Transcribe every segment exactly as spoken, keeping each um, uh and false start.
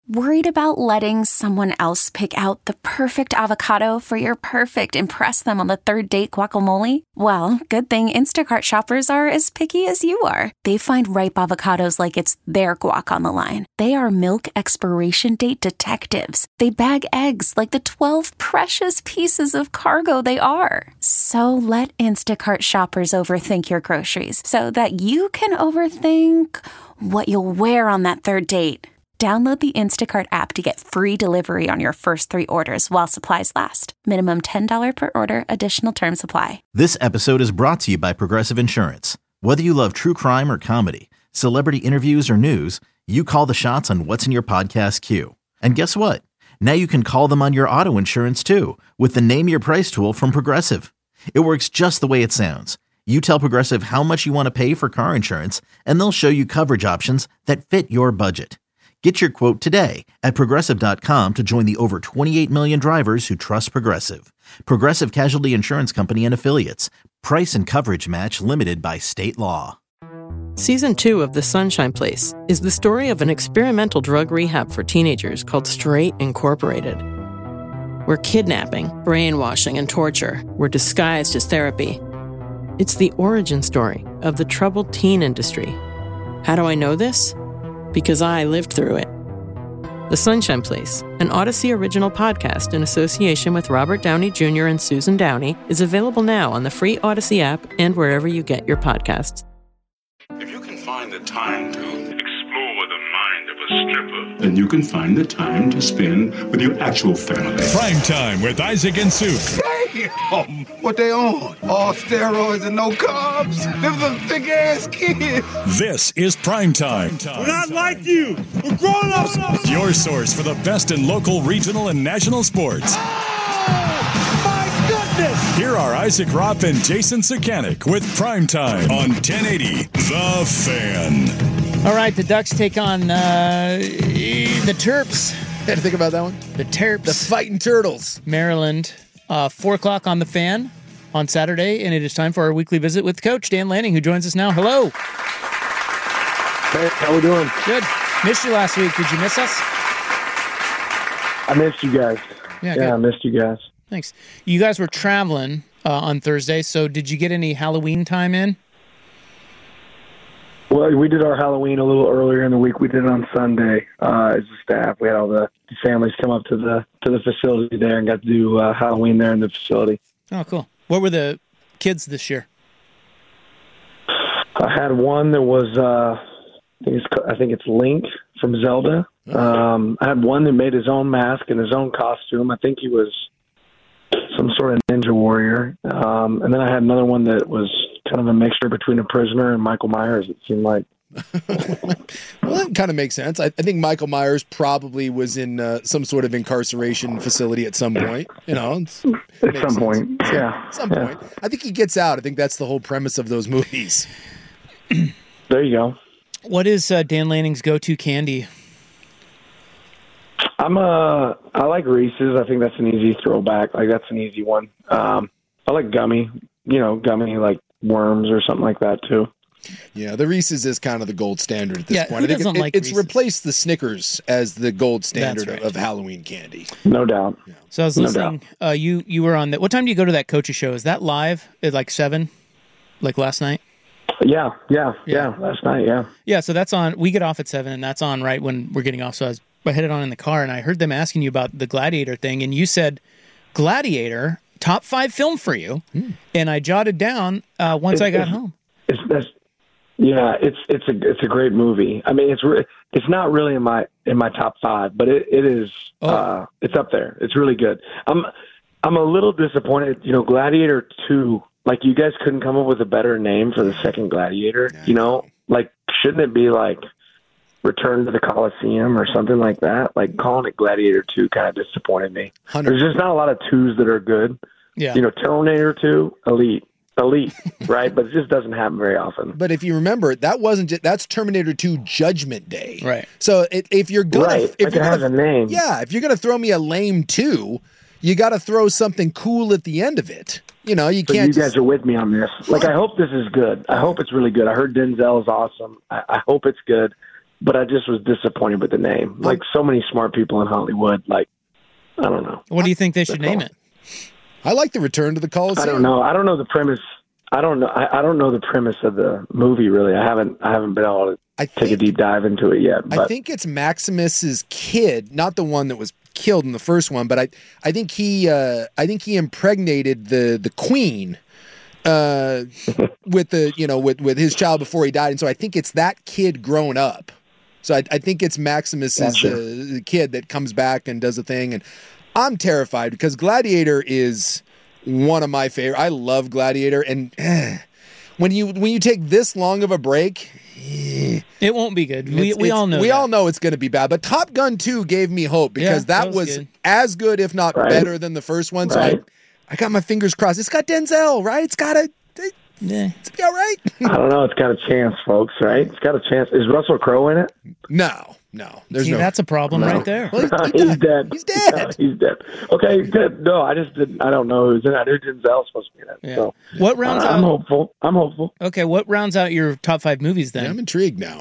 Worried about letting someone else pick out the perfect avocado for your perfect impress them on the third date guacamole? Well, good thing Instacart shoppers are as picky as you are. They find ripe avocados like it's their guac on the line. They are milk expiration date detectives. They bag eggs like the twelve precious pieces of cargo they are. So let Instacart shoppers overthink your groceries so that you can overthink what you'll wear on that third date. Download the Instacart app to get free delivery on your first three orders while supplies last. Minimum ten dollars per order. Additional terms apply. This episode is brought to you by Progressive Insurance. Whether you love true crime or comedy, celebrity interviews or news, you call the shots on what's in your podcast queue. And guess what? Now you can call them on your auto insurance too with the Name Your Price tool from Progressive. It works just the way it sounds. You tell Progressive how much you want to pay for car insurance, and they'll show you coverage options that fit your budget. Get your quote today at Progressive dot com to join the over twenty-eight million drivers who trust Progressive. Progressive Casualty Insurance Company and Affiliates. Price and coverage match limited by state law. Season two of The Sunshine Place is the story of an experimental drug rehab for teenagers called Straight Incorporated, where kidnapping, brainwashing, and torture were disguised as therapy. It's the origin story of the troubled teen industry. How do I know this? Because I lived through it. The Sunshine Place, an Odyssey original podcast in association with Robert Downey Junior and Susan Downey, is available now on the free Odyssey app and wherever you get your podcasts. If you can find the time to explore the mind of a stripper, then you can find the time to spend with your actual family. Prime Time with Isaac and Sue. Damn! What they on? All steroids and no carbs? Them some thick-ass kids. This is Prime Time. We're not like you. We're grown-ups. Your source for the best in local, regional, and national sports. Oh, my goodness! Here are Isaac Ropp and Jason Sakanik with Prime Time on ten eighty The Fan. All right, the Ducks take on uh, the Terps. Had to think about that one. The Terps. The Fighting Turtles. Maryland. Uh, four o'clock on The Fan on Saturday, and it is time for our weekly visit with Coach Dan Lanning, who joins us now. Hello. Hey, how we doing? Good. Missed you last week. Did you miss us? I missed you guys. Yeah, yeah I missed you guys. Thanks. You guys were traveling uh, on Thursday, so did you get any Halloween time in? Well, we did our Halloween a little earlier in the week. We did it on Sunday uh, as a staff. We had all the families come up to the to the facility there and got to do uh, Halloween there in the facility. Oh, cool. What were the kids this year? I had one that was, uh, I, think it's, I think it's Link from Zelda. Um, I had one that made his own mask and his own costume. I think he was some sort of ninja warrior. Um, and then I had another one that was kind of a mixture between a prisoner and Michael Myers, it seemed like. Well, that kind of makes sense. I, I think Michael Myers probably was in uh, some sort of incarceration facility at some point. You know, at some sense. point, so, yeah. At some yeah. point, I think he gets out. I think that's the whole premise of those movies. There you go. What is uh, Dan Lanning's go-to candy? I'm a. I like Reese's. I think that's an easy throwback. Like that's an easy one. Um, I like gummy. You know, gummy like worms or something like that too. Yeah, the Reese's is kind of the gold standard at this yeah, point. Who I think doesn't it, like it's Reese's? replaced the Snickers as the gold standard right. of Halloween candy. No doubt. Yeah. So I was no listening. Uh, you you were on that. What time do you go to that coach's show? Is that live at like seven, like last night? Yeah, yeah, Yeah. yeah. Last night, yeah. Yeah. So that's on. We get off at seven, and that's on right when we're getting off. So I was I headed on in the car, and I heard them asking you about the Gladiator thing, and you said Gladiator top five film for you, mm. and I jotted down uh, once It's- I got it's- home. It's that's yeah. It's it's a it's a great movie. I mean, it's re- it's not really in my in my top five, but it it is. Oh. Uh, it's up there. It's really good. I'm I'm a little disappointed. You know, Gladiator two. Like you guys couldn't come up with a better name for the second Gladiator. You know, like shouldn't it be like Return to the Coliseum or something like that? Like calling it Gladiator two kind of disappointed me. one hundred There's just not a lot of twos that are good. Yeah. You know, Terminator two, elite. Elite, right? But it just doesn't happen very often. But if you remember, that wasn't just, that's Terminator two Judgment Day. Right. So it, if you're gonna, Right, if like you're it has gonna, a name. yeah, if you're gonna throw me a lame two, you got to throw something cool at the end of it. You know, you So can't. you just, guys are with me on this. Like, I hope this is good. I hope it's really good. I heard Denzel is awesome. I, I hope it's good. but I just was disappointed with the name. Like so many smart people in Hollywood, like I don't know. What do you think they should name it? I like the Return to the Coliseum. I don't know. I don't know the premise. I don't know. I, I don't know the premise of the movie really. I haven't. I haven't been able to I take think, a deep dive into it yet. But. I think it's Maximus's kid, not the one that was killed in the first one, but I, I think he, uh, I think he impregnated the the queen, uh, with the you know with with his child before he died, and so I think it's that kid grown up. So I, I think it's Maximus's gotcha. uh, kid that comes back and does a thing, and I'm terrified because Gladiator is one of my favorite. I love Gladiator, and eh, when you when you take this long of a break, eh, it won't be good. We it's, we it's, all know. We that. all know it's going to be bad. But Top Gun two gave me hope because Yeah, that, that was, was good. as good, if not Right. better, than the first one. So Right. I, I got my fingers crossed. It's got Denzel, right? It's got a. Yeah. It's be all right. I don't know. It's got a chance, folks. Right? It's got a chance. Is Russell Crowe in it? No, no. There's See, no. that's a problem No. right there. Well, he- he he's died. dead. He's dead. Yeah, he's dead. Okay, he's dead. No, I just didn't. I don't know who's in it. I knew Denzel's supposed to be in it. Yeah. So What rounds I'm out? hopeful. I'm hopeful. Okay, what rounds out your top five movies then? Yeah, I'm intrigued now.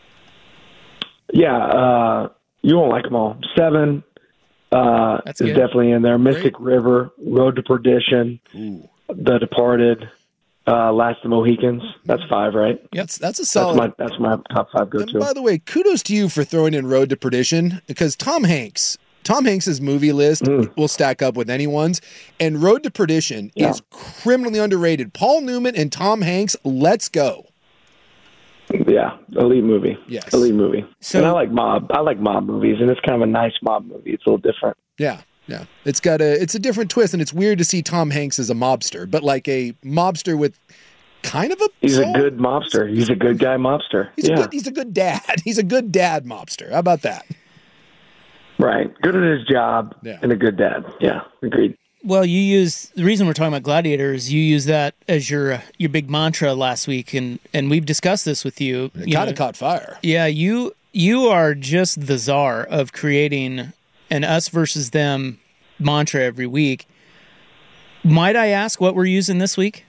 Yeah, uh, you won't like them all. Seven uh, That's is good. definitely in there. Mystic River, Road to Perdition, Ooh. The Departed, uh, Last of the Mohicans. That's five, right? That's that's a That's solid. my that's my top five go And by to. the way, kudos to you for throwing in Road to Perdition because Tom Hanks, Tom Hanks's movie list Mm. will stack up with anyone's, and Road to Perdition Yeah. is criminally underrated. Paul Newman and Tom Hanks, let's go. Yeah, elite movie. Yes. elite movie. So- and I like mob. I like mob movies, and it's kind of a nice mob movie. It's a little different. Yeah, yeah. It's got a it's a different twist, and it's weird to see Tom Hanks as a mobster, but like a mobster with kind of a He's soul. a good mobster. He's a good guy mobster. He's yeah, a good he's a good dad. He's a good dad mobster. How about that? right. Good at his job Yeah. and a good dad. Yeah, agreed. Well, you use the reason we're talking about Gladiator is you use that as your uh, your big mantra last week, and and we've discussed this with you. It you kind know, of caught fire. Yeah, you you are just the czar of creating an us versus them mantra every week. Might I ask what we're using this week?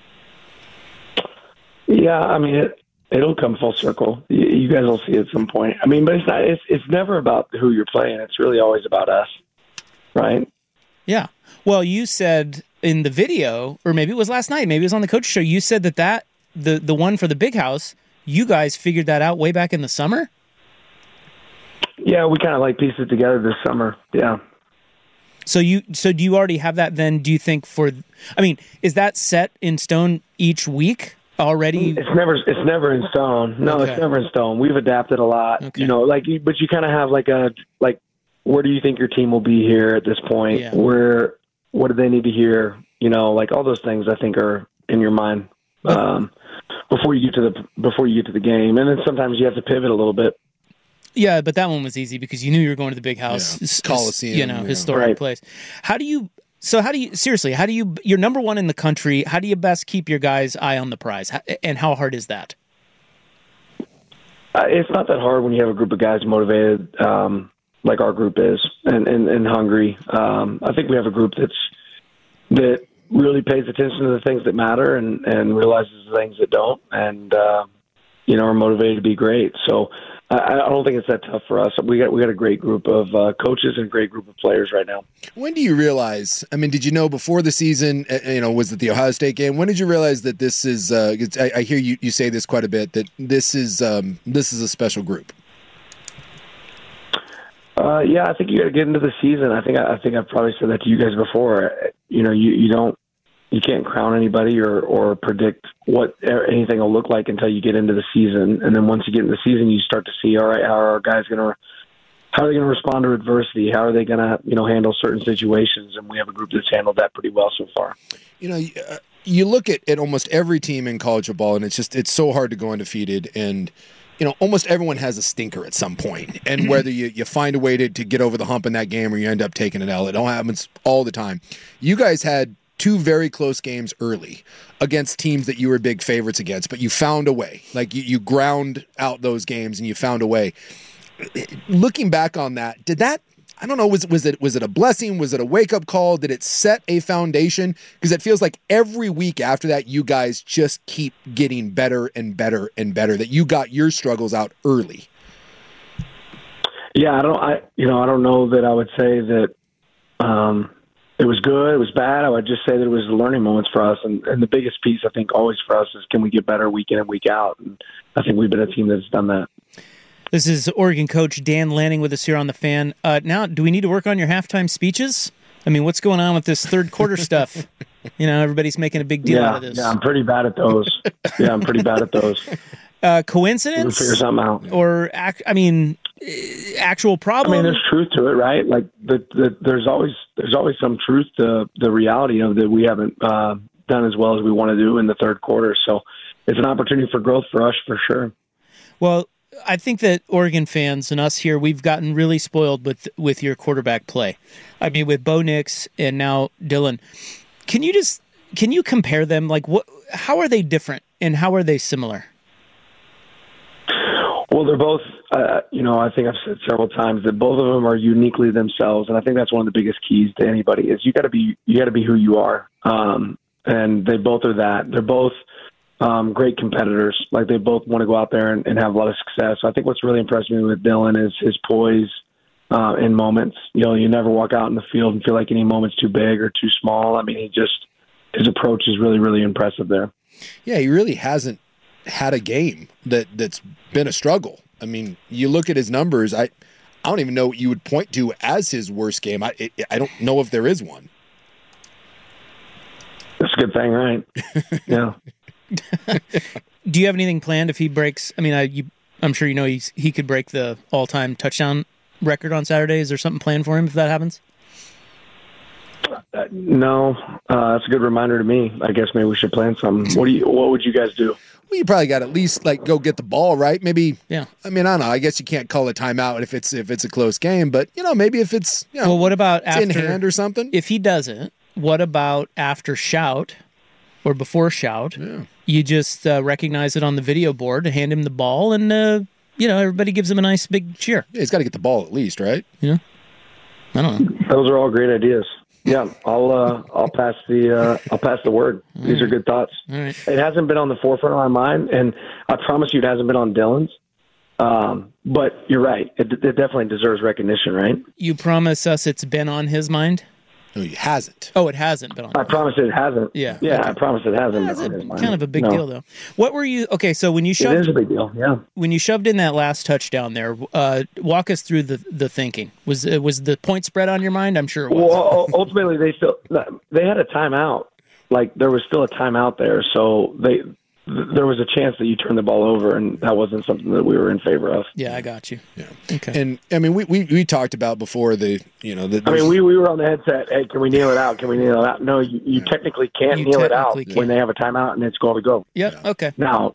Yeah, I mean it. It'll come full circle. You, you guys will see at some point. I mean, but it's not. It's it's never about who you're playing. It's really always about us, right? Yeah. Well, you said in the video, or maybe it was last night, maybe it was on the coach show, you said that that the the one for the big house, you guys figured that out way back in the summer. Yeah, we kind of like pieced it together this summer. Yeah. So you so do you already have that then? Do you think for? I mean, is that set in stone each week already? It's never it's never in stone. No, Okay. it's never in stone. We've adapted a lot. Okay. You know, like you- but you kind of have like a like where do you think your team will be here at this point? Yeah. Where what do they need to hear? You know, like all those things I think are in your mind um, before you get to the before you get to the game, and then sometimes you have to pivot a little bit. Yeah, but that one was easy because you knew you were going to the big house, Yeah. s- s- Coliseum, you know, yeah. historic Right. place. How do you? So how do you seriously? How do you? You're number one in the country. How do you best keep your guys' eye on the prize? How, and how hard is that? Uh, it's not that hard when you have a group of guys motivated, um, like our group is, and, and, and hungry. Um, I think we have a group that's that really pays attention to the things that matter and, and realizes the things that don't, and uh, you know, are motivated to be great. So I, I don't think it's that tough for us. We got we got a great group of uh, coaches and a great group of players right now. When do you realize? I mean, did you know before the season? uh, You know, was it the Ohio State game? When did you realize that this is? Uh, it's, I, I hear you, you say this quite a bit. That this is um, this is a special group. Uh, yeah, I think you got to get into the season. I think I, I think I've probably said that to you guys before. You know, you, you don't you can't crown anybody or, or predict what anything will look like until you get into the season. And then once you get into the season, you start to see, all right, how are our guys going to how are they going to respond to adversity? How are they going to you know handle certain situations? And we have a group that's handled that pretty well so far. You know, uh, you look at, at almost every team in college football, and it's just it's so hard to go undefeated. And you know, almost everyone has a stinker at some point. And whether you, you find a way to, to get over the hump in that game or you end up taking an L, it all happens all the time. You guys had two very close games early against teams that you were big favorites against, but you found a way. Like you, you ground out those games and you found a way. Looking back on that, did that, I don't know, was, was it was it a blessing? Was it a wake-up call? Did it set a foundation? Because it feels like every week after that, you guys just keep getting better and better and better, that you got your struggles out early. Yeah, I don't. I you know I don't know that I would say that um, it was good. It was bad. I would just say that it was learning moments for us. And, and the biggest piece I think always for us is, can we get better week in and week out? And I think we've been a team that's done that. This is Oregon coach Dan Lanning with us here on The Fan. Uh, now, do we need to work on your halftime speeches? I mean, what's going on with this third quarter stuff? You know, everybody's making a big deal yeah, out of this. Yeah, I'm pretty bad at those. yeah, I'm pretty bad at those. Uh, coincidence? We'll figure something out. Or, ac- I mean, actual problem? I mean, there's truth to it, right? Like, the, the, there's always there's always some truth to the reality of that we haven't uh, done as well as we want to do in the third quarter. So it's an opportunity for growth for us, for sure. Well, I think that Oregon fans and us here, we've gotten really spoiled with with your quarterback play. I mean, with Bo Nix and now Dylan. Can you just can you compare them? Like, what? How are they different and how are they similar? Well, they're both. Uh, you know, I think I've said several times that both of them are uniquely themselves, and I think that's one of the biggest keys to anybody is you got to be you got to be who you are, um, and they both are that. They're both. Um, great competitors. Like, they both want to go out there and, and have a lot of success. So I think what's really impressed me with Dylan is his poise uh, in moments. You know, you never walk out in the field and feel like any moment's too big or too small. I mean, he just his approach is really, really impressive there. Yeah, he really hasn't had a game that that's been a struggle. I mean, you look at his numbers. I I don't even know what you would point to as his worst game. I it, I don't know if there is one. That's a good thing, right? Yeah. Do you have anything planned if he breaks? I mean, I, you, I'm sure you know he's, he could break the all-time touchdown record on Saturday. Is there something planned for him if that happens? Uh, no, uh, that's a good reminder to me. I guess maybe we should plan something. What do you? What would you guys do? Well, you probably got to at least like go get the ball, right? Maybe. Yeah. I mean, I don't know. I guess you can't call a timeout if it's if it's a close game, but you know, maybe if it's you know, well, what about it's after in hand or something? If he doesn't, what about after shout or before shout? Yeah. You just uh, recognize it on the video board, hand him the ball, and uh, you know everybody gives him a nice big cheer. Yeah, he's got to get the ball at least, right? You know, I don't know. Those are all great ideas. Yeah, I'll uh, I'll pass the uh, I'll pass the word. All These right. are good thoughts. All right. It hasn't been on the forefront of my mind, and I promise you, it hasn't been on Dylan's. Um, but you're right; it, it definitely deserves recognition, right? You promise us it's been on his mind? No, he hasn't. Oh, it hasn't been on. I promise it hasn't. Yeah. Yeah, Okay. I promise it hasn't. That's been a, on his mind. kind of a big No. deal, though. What were you? Okay, so when you It shoved is a big deal. Yeah. when you shoved in that last touchdown there, uh, walk us through the the thinking. Was uh, was the point spread on your mind? I'm sure it was. Well, ultimately, they still they had a timeout. Like, there was still a timeout there, so they there was a chance that you turned the ball over, and that wasn't something that we were in favor of. Yeah, I got you. Yeah. Okay. And I mean, we, we, we talked about before the you know the. I mean, we, we were on the headset. Hey, can we kneel it out? Can we kneel it out? No, you, you technically can't You kneel it out technically when can't. they have a timeout and it's going to go. Yep. Okay. Now,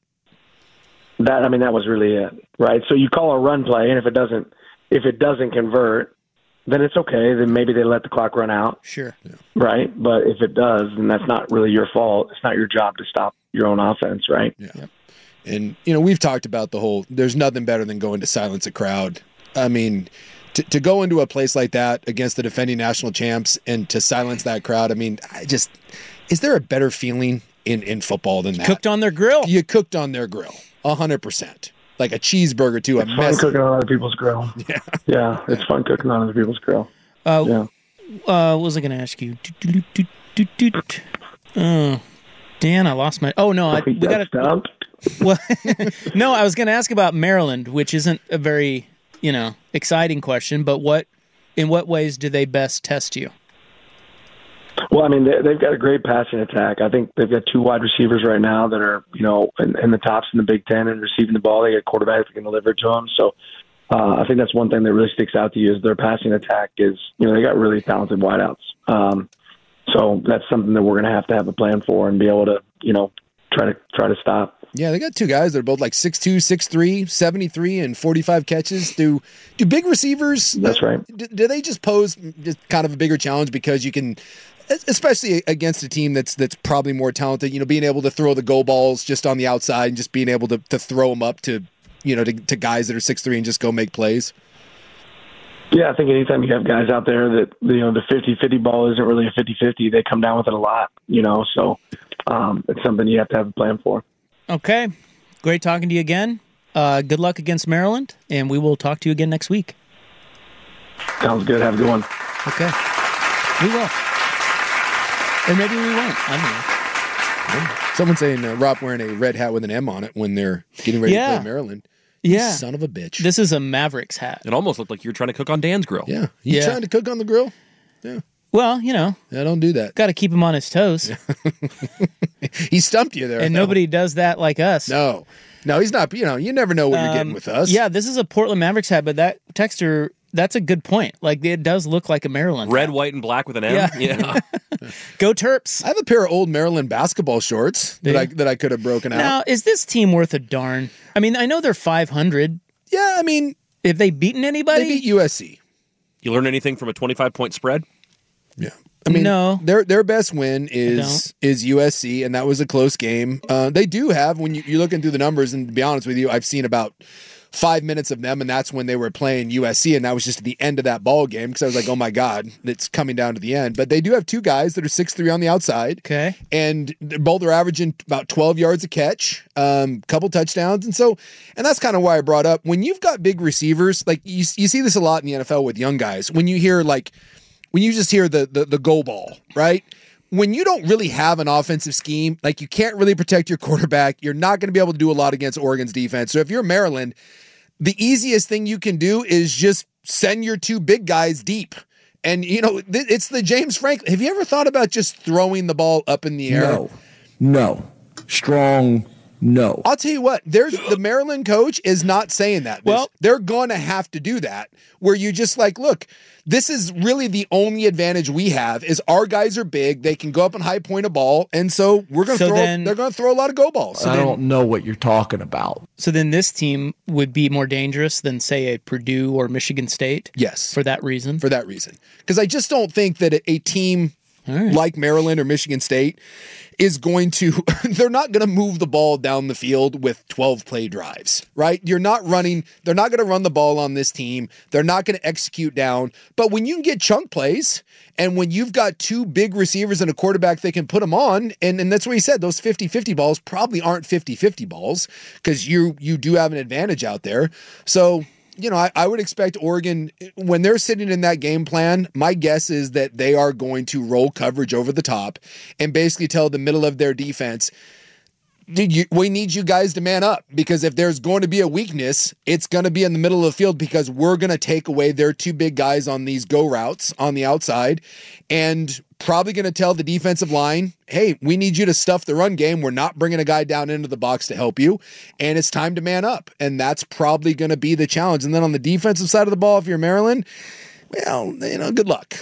that I mean, that was really it, right? So you call a run play, and if it doesn't, if it doesn't convert, then it's okay. Then maybe they let the clock run out, Sure. right? But if it does, then that's not really your fault. It's not your job to stop your own offense, right? Yeah. Yep. And, you know, we've talked about the whole, there's nothing better than going to silence a crowd. I mean, to, to go into a place like that against the defending national champs and to silence that crowd, I mean, I just, is there a better feeling in, in football than that? Cooked on their grill. You cooked on their grill, one hundred percent. Like a cheeseburger too, a It's fun mess. cooking on other people's grill. Yeah. Yeah, it's fun cooking on other people's grill. Uh, Yeah. uh, what was I going to ask you? Oh, Dan, I lost my. Oh no, I, we got to. stumped. Well, no, I was going to ask about Maryland, which isn't a very, you know, exciting question. But what, in what ways do they best test you? Well, I mean, they, they've got a great passing attack. I think they've got two wide receivers right now that are, you know, in, in the tops in the Big Ten and receiving the ball. They got quarterbacks that can deliver to them. So uh, I think that's one thing that really sticks out to you is their passing attack is, you know, they got really talented wideouts. Um, so that's something that we're going to have to have a plan for and be able to, you know, try to try to stop. Yeah, they got two guys that are both like six two, six three, seventy-three, and forty-five catches. Do do big receivers? That's right. Do, do they just pose just kind of a bigger challenge because you can, especially against a team that's that's probably more talented, you know, being able to throw the go balls just on the outside and just being able to, to throw them up to, you know, to, to guys that are six three and just go make plays? Yeah, I think anytime you have guys out there that, you know, the fifty-fifty ball isn't really a fifty-fifty, they come down with it a lot, you know, so um, it's something you have to have a plan for. Okay. Great talking to you again. Uh, good luck against Maryland, and we will talk to you again next week. Sounds good. Have a good one. Okay. We will. Or maybe we won't. I don't know. Someone's saying uh, Rob wearing a red hat with an M on it when they're getting ready Yeah. to play Maryland. You Yeah. son of a bitch. This is a Mavericks hat. It almost looked like you were trying to cook on Dan's grill. Yeah. You Yeah. trying to cook on the grill? Yeah. Well, you know. Yeah, don't do that. Got to keep him on his toes. He stumped you there. And though. nobody does that like us. No. No, he's not. You know, you never know what you're getting Um, with us. Yeah, this is a Portland Mavericks hat, but that texter, that's a good point. Like, it does look like a Maryland Red, hat. white, and black with an M. Yeah. yeah. Go Terps. I have a pair of old Maryland basketball shorts Do that I you? that I could have broken out. Now, is this team worth a darn? I mean, I know they're five hundred. Yeah, I mean, have they beaten anybody? They beat U S C. You learn anything from a twenty-five point spread? Yeah. I mean, no. Their their best win is is U S C, and that was a close game. Uh, they do have, when you, you're looking through the numbers, and to be honest with you, I've seen about five minutes of them, and that's when they were playing U S C, and that was just at the end of that ball game because I was like, oh my God, it's coming down to the end. But they do have two guys that are six three on the outside. Okay. And they're both are averaging about twelve yards a catch, um, couple touchdowns. And so, and that's kind of why I brought up, when you've got big receivers, like you, you see this a lot in the N F L with young guys, when you hear like, when you just hear the, the the go ball, right? When you don't really have an offensive scheme, like you can't really protect your quarterback, you're not going to be able to do a lot against Oregon's defense. So if you're Maryland, the easiest thing you can do is just send your two big guys deep. And, you know, th- it's the James Franklin. Have you ever thought about just throwing the ball up in the air? No. No. Strong no. I'll tell you what, there's the Maryland coach is not saying that. This, Well, they're going to have to do that, where you just like, look, this is really the only advantage we have is our guys are big. They can go up and high point a ball. And so we're going to So throw, then- they're going to throw a lot of go balls. I don't know what you're talking about. So then this team would be more dangerous than, say, a Purdue or Michigan State? Yes. For that reason? For that reason. Because I just don't think that a, a team right. like Maryland or Michigan State is going to, they're not going to move the ball down the field with twelve play drives, right? You're not running, they're not going to run the ball on this team. They're not going to execute down. But when you can get chunk plays, and when you've got two big receivers and a quarterback that can put them on, and, and that's what he said, those fifty-fifty balls probably aren't fifty-fifty balls because you you do have an advantage out there. So, you know, I, I would expect Oregon, when they're sitting in that game plan, my guess is that they are going to roll coverage over the top and basically tell the middle of their defense, Dude, you, we need you guys to man up, because if there's going to be a weakness, it's going to be in the middle of the field, because we're going to take away their two big guys on these go routes on the outside, and probably going to tell the defensive line, hey, we need you to stuff the run game. We're not bringing a guy down into the box to help you, and it's time to man up. And that's probably going to be the challenge. And then on the defensive side of the ball, if you're Maryland, well, you know, good luck.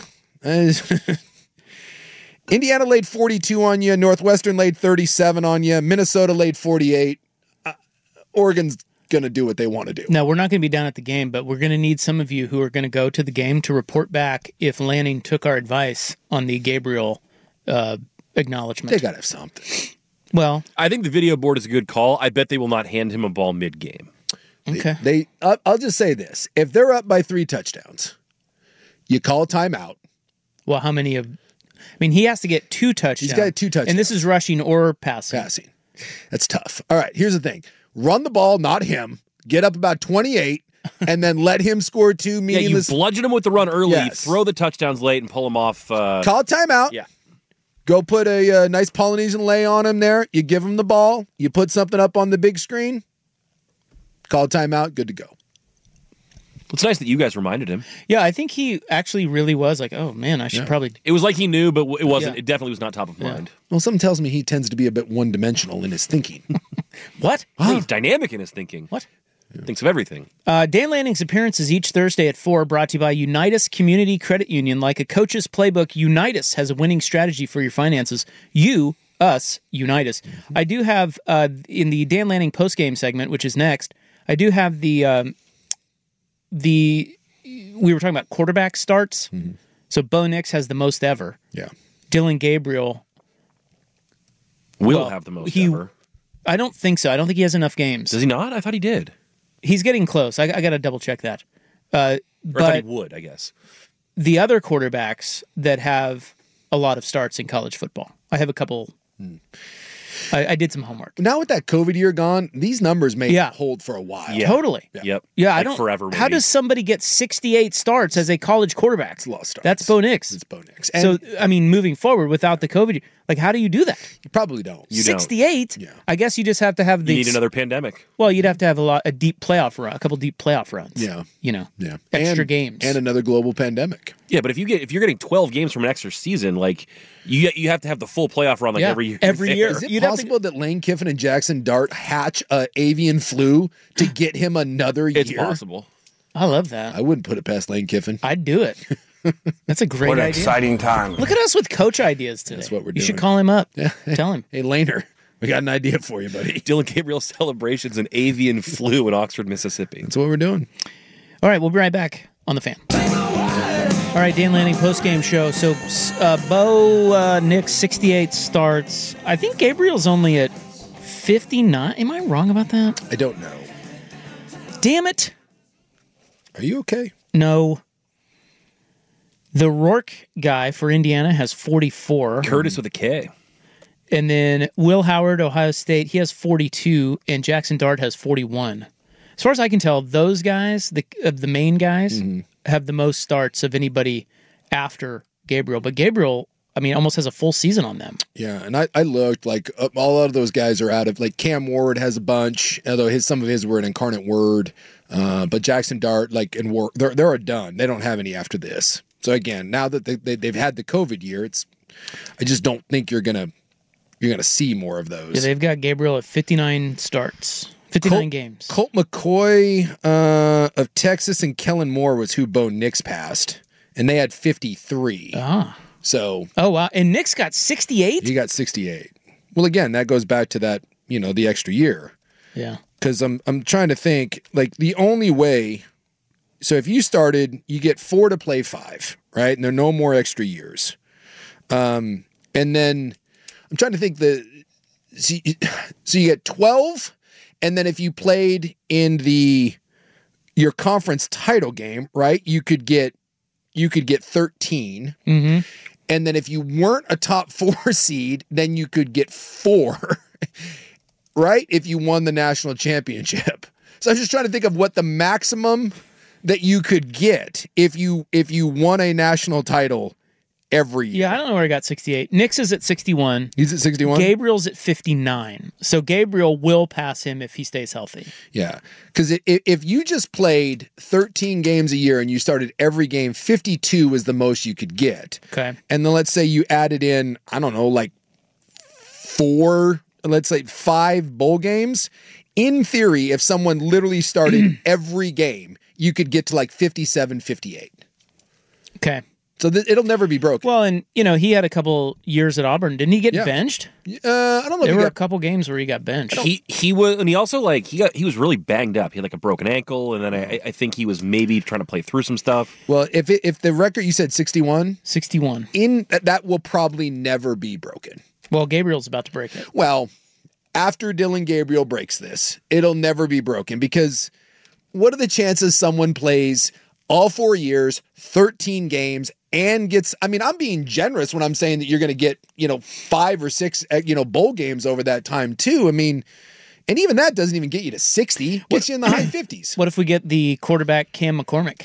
Indiana laid forty-two on you. Northwestern laid thirty-seven on you. Minnesota laid forty-eight. Uh, Oregon's going to do what they want to do. No, we're not going to be down at the game, but we're going to need some of you who are going to go to the game to report back if Lanning took our advice on the Gabriel uh, acknowledgement. They got to have something. Well, I think the video board is a good call. I bet they will not hand him a ball mid-game. Okay. They, they uh, I'll just say this. If they're up by three touchdowns, you call a timeout. Well, how many of... I mean, he has to get two touchdowns. He's got two touchdowns. And this is rushing or passing. Passing. That's tough. All right, here's the thing. Run the ball, not him. Get up about twenty-eight, and then let him score two meaningless... Yeah, you bludgeon him with the run early, Yes. throw the touchdowns late, and pull him off. Uh... Call a timeout. Yeah. Go put a, uh nice Polynesian lay on him there. You give him the ball. You put something up on the big screen. Call a timeout. Good to go. It's nice that you guys reminded him. Yeah, I think he actually really was like, oh, man, I should Yeah. probably... It was like he knew, but it wasn't. Yeah. It definitely was not top of mind. Well, something tells me he tends to be a bit one-dimensional in his thinking. What? Oh, he's dynamic in his thinking. What? Thinks of everything. Uh, Dan Lanning's appearances each Thursday at four, brought to you by Unitas Community Credit Union. Like a coach's playbook, Unitas has a winning strategy for your finances. You, us, Unitas. I do have, uh, in the Dan Lanning postgame segment, which is next, I do have the, um, the we were talking about quarterback starts. Mm-hmm. So Bo Nix has the most ever. Yeah. Dylan Gabriel Will well, have the most he, ever. I don't think so. I don't think he has enough games. Does he not? I thought he did. He's getting close. I, I got to double check that. Uh, Or but I thought he would, I guess. the other quarterbacks that have a lot of starts in college football, I have a couple. Hmm. I, I did some homework. Now with that COVID year gone, these numbers may Yeah. hold for a while. Yeah. Totally. Yeah. Yep. Yeah, I Like don't. forever, How maybe. does somebody get sixty-eight starts as a college quarterback? It's a lot of starts. That's Bo Nix. It's Bo Nix. So And I mean, moving forward without the COVID, like how do you do that? you probably don't. You don't. sixty-eight. Yeah. I guess you just have to have You the. need another pandemic. Well, you'd have to have a lot, a deep playoff run, a couple deep playoff runs. Yeah. You know. Yeah. Extra and, games. And another global pandemic. Yeah, but if you get if you're getting twelve games from an extra season, like you you have to have the full playoff run like Yeah, every year. every year. Is it You'd have to- possible that Lane Kiffin and Jackson Dart hatch a avian flu to get him another year? It's possible. I love that. I wouldn't put it past Lane Kiffin. I'd do it. That's a great What an idea. exciting time. Look at us with coach ideas today. That's what we're You should doing. call him up. Tell him. Hey, Laner, we got an idea for you, buddy. Dylan Gabriel celebrations an avian flu in Oxford, Mississippi. That's what we're doing. All right, we'll be right back on the Fan. All right, Dan Lanning post-game show. So, uh, Bo uh, Nix, sixty-eight starts. I think Gabriel's only at fifty-nine. Am I wrong about that? I don't know. Damn it. Are you okay? No. The Rourke guy for Indiana has forty-four. Curtis with a K. And then Will Howard, Ohio State, he has forty-two, and Jackson Dart has forty-one. As far as I can tell, those guys, the of the main guys, Mm-hmm. have the most starts of anybody after Gabriel. But Gabriel, I mean, almost has a full season on them. Yeah, and I, I looked like uh, a lot of those guys are out of like Cam Ward has a bunch, although his some of his were an incarnate word. Uh, but Jackson Dart, like and Ward, they're they're done. They don't have any after this. So again, now that they, they they've had the COVID year, it's I just don't think you're gonna you're gonna see more of those. Yeah, they've got Gabriel at fifty-nine starts, fifty-nine Colt, games. Colt McCoy uh, of Texas and Kellen Moore was who Bo Nix passed, and they had fifty-three. Ah. So Oh, wow. And Nick's got sixty-eight? he got sixty-eight. Well, again, that goes back to that, you know, the extra year. Yeah. Because I'm I'm trying to think, like the only way. So if you started, you get four to play five, right? And there are no more extra years. Um, and then I'm trying to think the so you, so you get twelve, and then if you played in the your conference title game, right? You could get you could get thirteen. Mm-hmm. And then if you weren't a top four seed, then you could get four, right? If you won the national championship. So I was just trying to think of what the maximum that you could get if you if you won a national title every year. Yeah, I don't know where he got sixty-eight. Nick's is at sixty-one. He's at sixty-one? Gabriel's at fifty-nine. So Gabriel will pass him if he stays healthy. Yeah, because if you just played thirteen games a year and you started every game, fifty-two was the most you could get. Okay. And then let's say you added in, I don't know, like four, let's say five bowl games. In theory, if someone literally started every game, you could get to like fifty-seven, fifty-eight. Okay. So th- it'll never be broken. Well, and, you know, he had a couple years at Auburn. Didn't he get Yeah. benched? Uh, I don't know if There he were got a couple games where he got benched. He he was, and he also like he got he was really banged up. He had like a broken ankle, and then I, I think he was maybe trying to play through some stuff. Well, if it, if the record you said sixty-one, sixty-one, in that will probably never be broken. Well, Gabriel's about to break it. Well, after Dylan Gabriel breaks this, it'll never be broken because what are the chances someone plays all four years, thirteen games, and gets, I mean, I'm being generous when I'm saying that you're going to get, you know, five or six, you know, bowl games over that time too. I mean, and even that doesn't even get you to sixty, gets What- you in the high fifties. What if we get the quarterback Cam McCormick?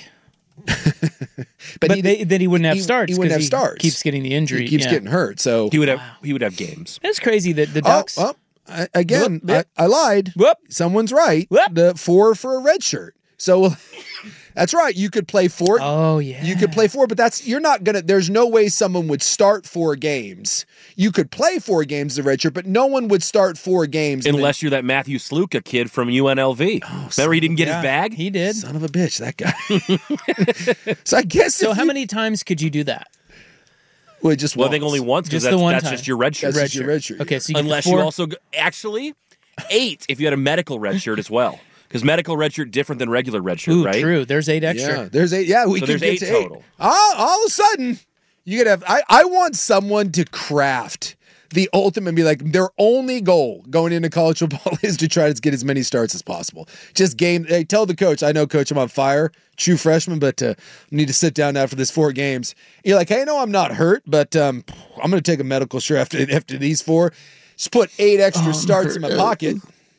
but But he, they, then he wouldn't have he- starts. he wouldn't 'cause have starts. Keeps getting the injury. he keeps yeah. getting hurt. So He would have he would have games. It's crazy that the Oh, Ducks. oh, I, again, Whoop, I, I lied. Whoop. Someone's right. Whoop. The four for a red shirt. So that's right. You could play four. Oh yeah. You could play four, but that's you're not gonna. There's no way someone would start four games. You could play four games as a redshirt, but no one would start four games and Unless you're that Matthew Sluka kid from U N L V. Remember he didn't get Yeah, his bag? He did. then- son of a bitch, that guy. so I guess So if how you- many times could you do that? Well, just Well, I think once. only once because Just that's, the one that's time. just your red shirt. That's just your red shirt. Okay, so you get the Unless four- you also go, actually eight if you had a medical red shirt as well. Because medical red shirt different than regular red shirt, Ooh, right? true. There's eight extra. Yeah, there's eight. Yeah, we So could there's get eight to total. eight. Ah, all of a sudden, you could have. I, I want someone to craft the ultimate and be like their only goal going into college football is to try to get as many starts as possible. Just game. Hey, tell the coach, I know, coach, I'm on fire, true freshman, but uh, I need to sit down after this four games. You're like, hey, no, I'm not hurt, but um, I'm going to take a medical shirt after after these four. Just put eight extra Oh, starts in my pocket.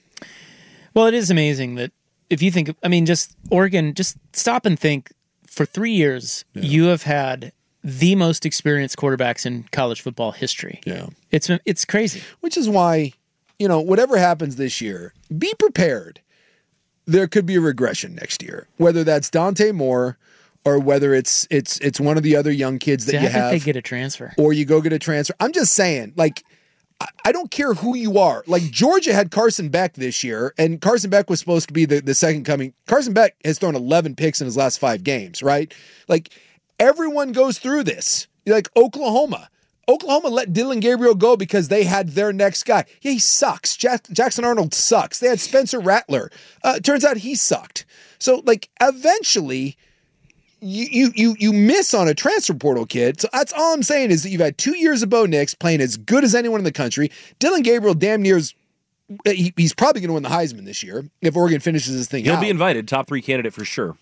Well, it is amazing that if you think, I mean, just Oregon, just stop and think. For three years, yeah. you have had the most experienced quarterbacks in college football history. Yeah, it's it's crazy. Which is why, you know, whatever happens this year, be prepared. There could be a regression next year, whether that's Dante Moore or whether it's it's it's one of the other young kids that See, you I have. Think they get a transfer, or you go get a transfer. I'm just saying, like. I don't care who you are. Like, Georgia had Carson Beck this year, and Carson Beck was supposed to be the, the second coming. Carson Beck has thrown eleven picks in his last five games, right? Like, everyone goes through this. Like, Oklahoma. Oklahoma let Dylan Gabriel go because they had their next guy. Yeah, he sucks. Jack, Jackson Arnold sucks. They had Spencer Rattler. Uh, turns out he sucked. So, like, eventually... You, you you you miss on a transfer portal kid. So that's all I'm saying is that you've had two years of Bo Nix playing as good as anyone in the country. Dylan Gabriel damn near is, he, he's probably going to win the Heisman this year if Oregon finishes this thing He'll out. be invited, top three candidate for sure.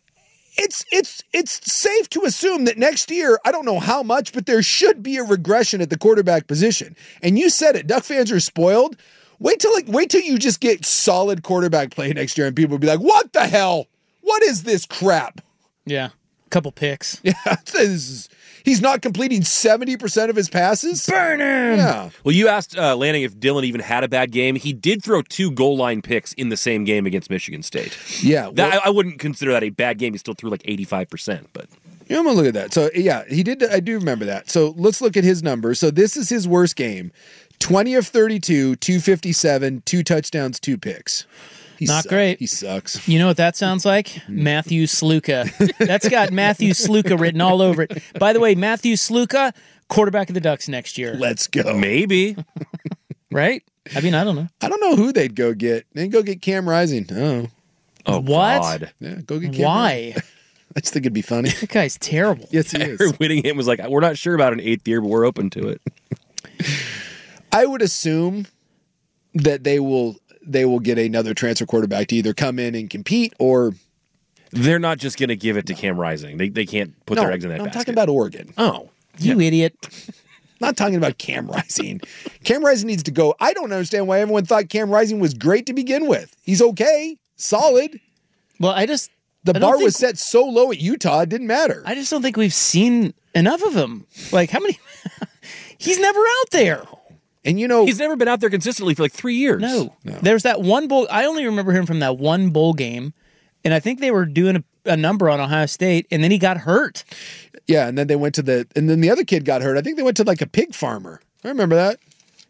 It's it's it's safe to assume that next year, I don't know how much, but there should be a regression at the quarterback position. And you said it, Duck fans are spoiled. Wait till like wait till you just get solid quarterback play next year and people will be like, what the hell? What is this crap? Yeah, a couple picks. Yeah, this is, he's not completing seventy percent of his passes. Burn him! Yeah. Well, you asked uh, Lanning if Dylan even had a bad game. He did throw two goal line picks in the same game against Michigan State. Yeah. Well, that, I, I wouldn't consider that a bad game. He still threw like eighty-five percent, but... Yeah, I'm going to look at that. So, yeah, he did. I do remember that. So, let's look at his numbers. So, this is his worst game. twenty of thirty-two, two fifty-seven, two touchdowns, two picks. He Not suck. great. He sucks. You know what that sounds like? Matthew Sluka. That's got Matthew Sluka written all over it. By the way, Matthew Sluka, quarterback of the Ducks next year. Let's go. Maybe. Right? I mean, I don't know. I don't know who they'd go get. They'd go get Cam Rising. Oh. Oh, what? God. Yeah, go get Cam Why? Rising. I just think it'd be funny. That guy's terrible. Yes, he is. Whittingham was like, we're not sure about an eighth year, but we're open to it. I would assume that they will they will get another transfer quarterback to either come in and compete or... They're not just going to give it to Cam Rising. They they can't put no, their eggs in that no, I'm basket. talking about Oregon. Oh. You yeah. idiot. Not talking about Cam Rising. Cam Rising needs to go. I don't understand why everyone thought Cam Rising was great to begin with. He's okay. Solid. Well, I just... The I don't bar think, was set so low at Utah, it didn't matter. I just don't think we've seen enough of him. Like, how many... He's never out there. And, you know... He's never been out there consistently for like three years. No. No. There's that one bowl... I only remember him from that one bowl game, and I think they were doing a, a number on Ohio State, and then he got hurt. Yeah, and then they went to the... And then the other kid got hurt. I think they went to, like, a pig farmer. I remember that.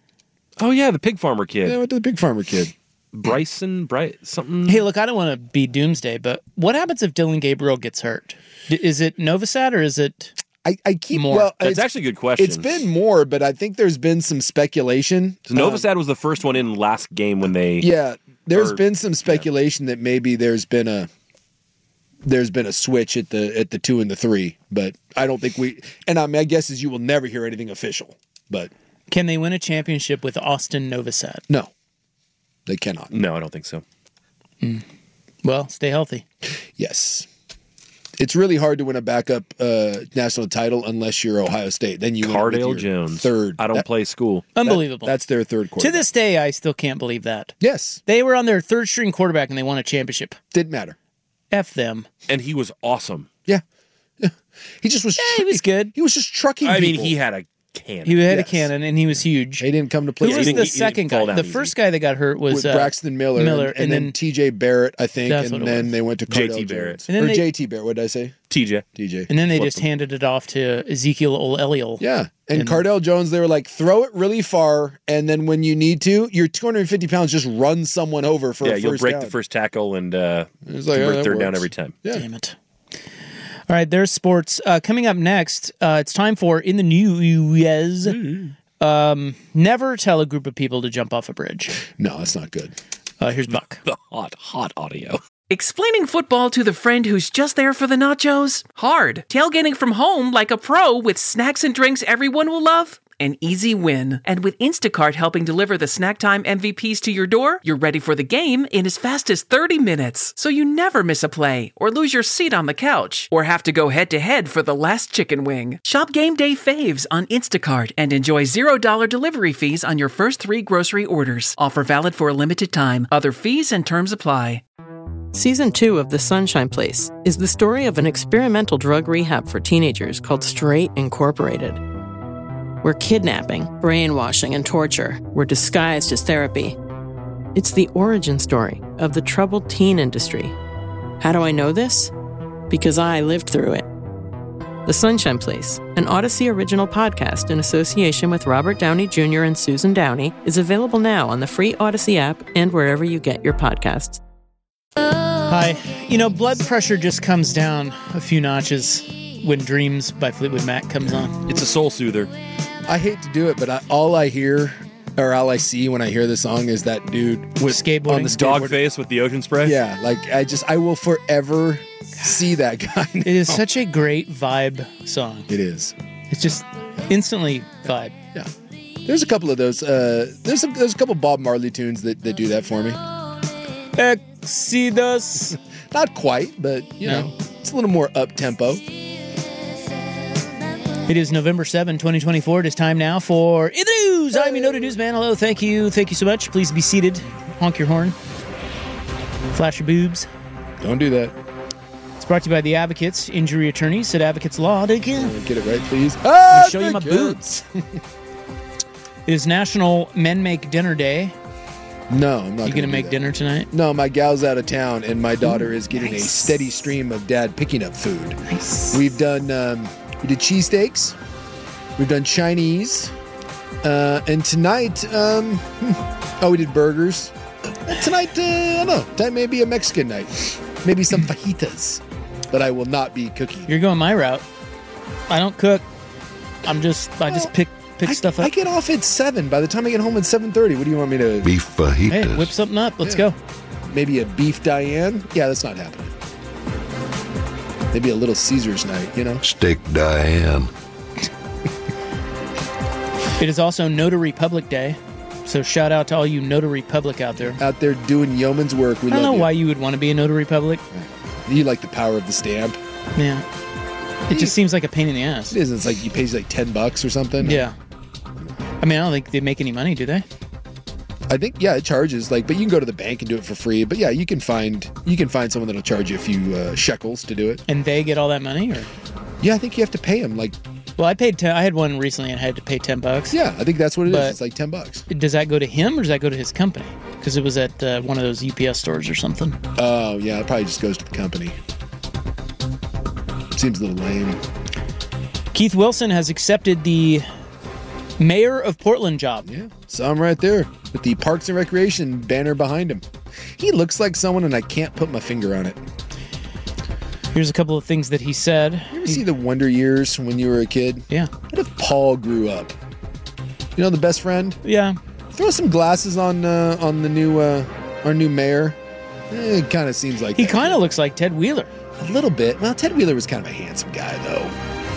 Oh, yeah, the pig farmer kid. Yeah, they went to the pig farmer kid. Bryson, Bright, something. Hey, look, I don't want to be doomsday, but what happens if Dylan Gabriel gets hurt? D- is it Novosad or is it I, I keep more? Well, That's it's, actually a good question. It's been more, but I think there's been some speculation. So Novosad um, was the first one in last game when they... Yeah, there's or, been some speculation yeah. that maybe there's been a there's been a switch at the at the two and the three, but I don't think we... And I mean, my guess is you will never hear anything official, but... Can they win a championship with Austin Novosad? No. They cannot. No, I don't think so. Mm. Well, stay healthy. Yes. It's really hard to win a backup uh, national title unless you're Ohio State. Then you Cardale Jones. Third. I don't that, play school. Unbelievable. That, that's their third quarterback. To this day, I still can't believe that. Yes. They were on their third string quarterback and they won a championship. Didn't matter. F them. And he was awesome. Yeah. yeah. He just was... Yeah, he was good. He was just trucking I people. mean, he had a cannon. He had Yes. a cannon and he was huge. He didn't come to play. Who was he the didn't- he second didn't fall guy? down The easy. first guy that got hurt was With uh, Braxton Miller, Miller, and, and, and then, then T J Barrett, I think, That's and what it then was. they went to J T Cardale Barrett. Jones. And then or they- J T Barrett, what did I say? T J. T J. and then they Flipped just him. handed it off to Ezekiel Oleliel. Yeah. And, And- Cardale Jones, they were like, throw it really far, and then when you need to, you're two hundred fifty pounds, just run someone over for Yeah, a first you'll break down. the first tackle and uh, It's like, convert oh, that third down works. every time. Yeah. Damn it. All right, there's sports. Uh, coming up next, uh, it's time for In the News. Mm-hmm. Um, never tell a group of people to jump off a bridge. No, that's not good. Uh, here's Buck. The hot, hot audio. Explaining football to the friend who's just there for the nachos? Hard. Tailgating from home like a pro with snacks and drinks everyone will love? an easy win. And with Instacart helping deliver the snack time M V Ps to your door, you're ready for the game in as fast as thirty minutes. So you never miss a play, or lose your seat on the couch, or have to go head-to-head for the last chicken wing. Shop Game Day Faves on Instacart and enjoy zero dollars delivery fees on your first three grocery orders. Offer valid for a limited time. Other fees and terms apply. Season two of The Sunshine Place is the story of an experimental drug rehab for teenagers called Straight Incorporated, where kidnapping, brainwashing, and torture were disguised as therapy. It's the origin story of the troubled teen industry. How do I know this? Because I lived through it. The Sunshine Place, an Odyssey original podcast in association with Robert Downey Junior and Susan Downey, is available now on the free Odyssey app and wherever you get your podcasts. Hi. You know, blood pressure just comes down a few notches when Dreams by Fleetwood Mac comes on. It's a soul soother. I hate to do it, but I, all I hear, or all I see when I hear this song is that dude with skateboarding. On the skateboard. Dog face with the ocean spray? Yeah, like I just, I will forever see that guy now. It is such a great vibe song. It is. It's just instantly vibe. Yeah. There's a couple of those, uh, there's a, there's a couple Bob Marley tunes that, that do that for me. Exodus. Not quite, but, you No. know, it's a little more up-tempo. It is November seventh, twenty twenty-four. It is time now for In the News. I'm your Noted Newsman. Hello, thank you. Thank you so much. Please be seated. Honk your horn. Flash your boobs. Don't do that. It's brought to you by the Advocates, injury attorneys at Advocates Law. Get it right, please. I'll show you my boobs. It is National Men Make Dinner Day. No, I'm not. You gonna gonna make that. dinner tonight? No, my gal's out of town, and my daughter Ooh, is getting nice. a steady stream of dad picking up food. Nice. We've done um, we did cheesesteaks, we've done Chinese, uh, and tonight, um, oh, we did burgers. Tonight, uh, I don't know. Tonight may be a Mexican night, maybe some fajitas, but I will not be cooking. You're going my route. I don't cook. I'm just I just pick pick I, stuff up. I get off at seven. By the time I get home at seven thirty, what do you want me to? Beef fajitas. Hey, whip something up. Let's Yeah. go. Maybe a beef Diane? Yeah, that's not happening. Maybe a little Caesar's night, you know? Steak Diane. It is also Notary Public Day, so shout out to all you Notary Public out there. Out there doing yeoman's work. We I don't love know you. why you would want to be a Notary Public. You like the power of the stamp. Yeah. It just seems like a pain in the ass. It is. It's like you pay like ten bucks or something. Yeah. I mean, I don't think they make any money, do they? I think yeah, it charges like, but you can go to the bank and do it for free. But yeah, you can find you can find someone that'll charge you a few uh, shekels to do it. And they get all that money, or? Yeah, I think you have to pay them. Like, well, I paid. Ten, I had one recently and I had to pay ten bucks. Yeah, I think that's what it But is. It's like ten bucks. Does that go to him or does that go to his company? Because it was at uh, one of those U P S stores or something. Oh yeah, it probably just goes to the company. Seems a little lame. Keith Wilson has accepted the mayor of Portland job. Yeah, saw him right there with the Parks and Recreation banner behind him. He looks like someone, and I can't put my finger on it. Here's a couple of things that he said. You ever see The Wonder Years when you were a kid? Yeah. What if Paul grew up? You know, the best friend? Yeah. Throw some glasses on uh, on the new uh, our new mayor. Eh, it kind of seems like He that. kind of looks like Ted Wheeler. A little bit. Well, Ted Wheeler was kind of a handsome guy, though.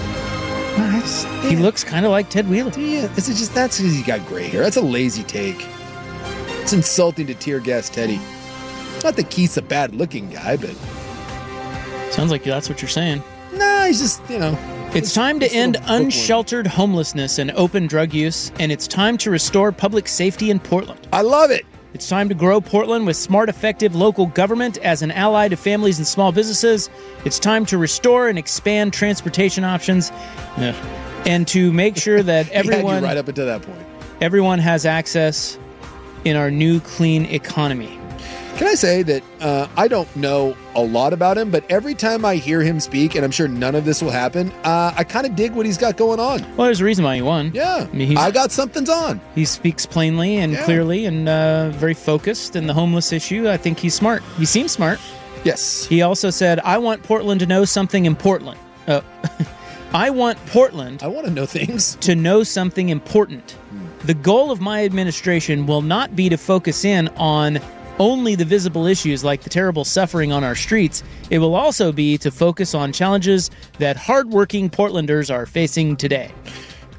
Nice. He looks kind of like Ted Wheeler. Yeah, is it just that's because he got gray hair? That's a lazy take. It's insulting to tear gas Teddy. Not that Keith's a bad looking guy, but Sounds like that's what you're saying. nah, he's just you know. It's time to just a end little bookworm. unsheltered homelessness and open drug use, and it's time to restore public safety in Portland. I love it. It's time to grow Portland with smart, effective local government as an ally to families and small businesses. It's time to restore and expand transportation options, yeah, and to make sure that He had you everyone right up until that point. everyone has access in our new clean economy. Can I say that uh, I don't know a lot about him, but every time I hear him speak, and I'm sure none of this will happen, uh, I kind of dig what he's got going on. Well, there's a reason why he won. Yeah, I mean, he's, I got something's on. he speaks plainly and Yeah. clearly and uh, very focused. And the homeless issue, I think he's smart. He seems smart. Yes. He also said, I want Portland to know something important. Uh, I want Portland I want to know things. to know something important. The goal of my administration will not be to focus in on only the visible issues like the terrible suffering on our streets. It will also be to focus on challenges that hardworking Portlanders are facing today.